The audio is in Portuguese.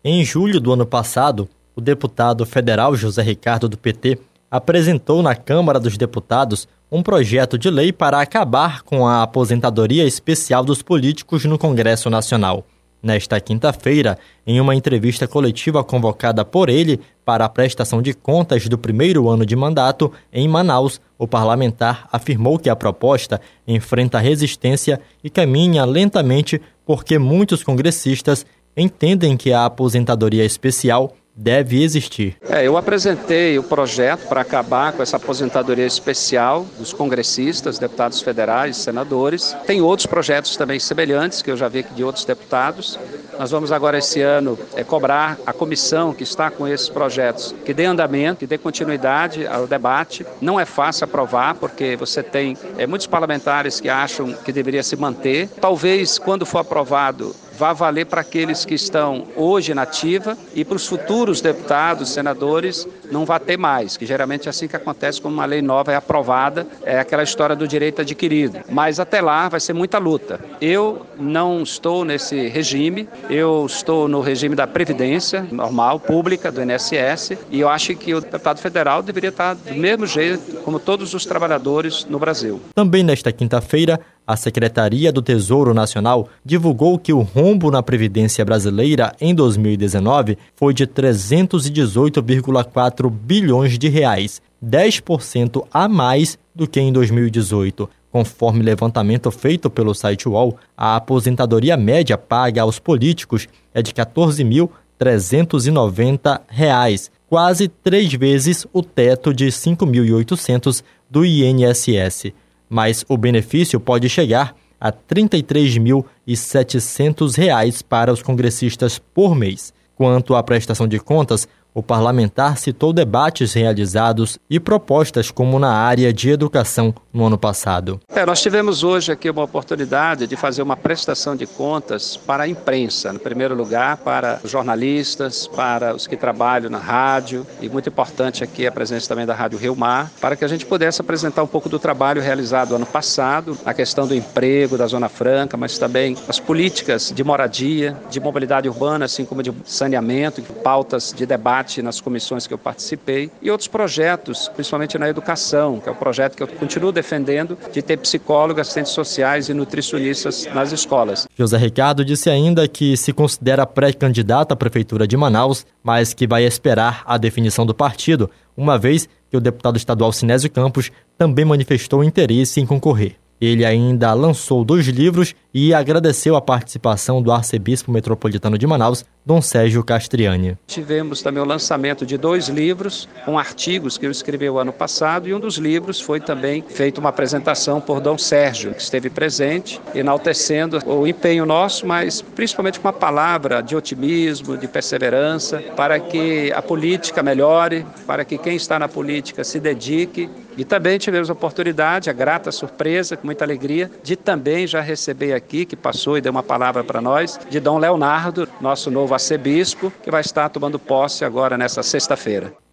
Em julho do ano passado, o deputado federal José Ricardo, do PT, apresentou na Câmara dos Deputados um projeto de lei para acabar com a aposentadoria especial dos políticos no Congresso Nacional. Nesta quinta-feira, em uma entrevista coletiva convocada por ele para a prestação de contas do primeiro ano de mandato em Manaus, o parlamentar afirmou que a proposta enfrenta resistência e caminha lentamente porque muitos congressistas entendem que a aposentadoria especial deve existir. Eu apresentei o projeto para acabar com essa aposentadoria especial dos congressistas, deputados federais, senadores. Tem outros projetos também semelhantes que eu já vi aqui de outros deputados. Nós vamos agora esse ano cobrar a comissão que está com esses projetos que dê andamento, que dê continuidade ao debate. Não é fácil aprovar porque você tem muitos parlamentares que acham que deveria se manter. Talvez quando for aprovado vá valer para aqueles que estão hoje na ativa e para os futuros deputados, senadores, não vai ter mais, que geralmente é assim que acontece quando uma lei nova é aprovada, é aquela história do direito adquirido. Mas até lá vai ser muita luta. Eu não estou nesse regime, eu estou no regime da Previdência normal, pública, do INSS, e eu acho que o deputado federal deveria estar do mesmo jeito como todos os trabalhadores no Brasil. Também nesta quinta-feira, a Secretaria do Tesouro Nacional divulgou que o rombo na Previdência brasileira em 2019 foi de 318,4 bilhões de reais, 10% a mais do que em 2018. Conforme levantamento feito pelo site UOL, a aposentadoria média paga aos políticos é de R$ 14.390, quase 3 vezes o teto de R$ 5.800 do INSS. Mas o benefício pode chegar a R$ 33.700 para os congressistas por mês. Quanto à prestação de contas, o parlamentar citou debates realizados e propostas como na área de educação no ano passado. Nós tivemos hoje aqui uma oportunidade de fazer uma prestação de contas para a imprensa, no primeiro lugar para os jornalistas, para os que trabalham na rádio e muito importante aqui a presença também da Rádio Rio Mar, para que a gente pudesse apresentar um pouco do trabalho realizado ano passado, a questão do emprego, da Zona Franca, mas também as políticas de moradia, de mobilidade urbana, assim como de saneamento, pautas de debate nas comissões que eu participei e outros projetos, principalmente na educação, que é o projeto que eu continuo defendendo de ter psicólogos, assistentes sociais e nutricionistas nas escolas. José Ricardo disse ainda que se considera pré-candidato à Prefeitura de Manaus, mas que vai esperar a definição do partido, uma vez que o deputado estadual Sinésio Campos também manifestou interesse em concorrer. Ele ainda lançou 2 livros e agradeceu a participação do arcebispo metropolitano de Manaus, Dom Sérgio Castriani. Tivemos também o lançamento de 2 livros com artigos que eu escrevi o ano passado e um dos livros foi também feita uma apresentação por Dom Sérgio, que esteve presente, enaltecendo o empenho nosso, mas principalmente com uma palavra de otimismo, de perseverança, para que a política melhore, para que quem está na política se dedique. E também tivemos a oportunidade, a grata surpresa, com muita alegria, de também já receber aqui, que passou e deu uma palavra para nós, de Dom Leonardo, nosso novo arcebispo, que vai estar tomando posse agora nessa sexta-feira.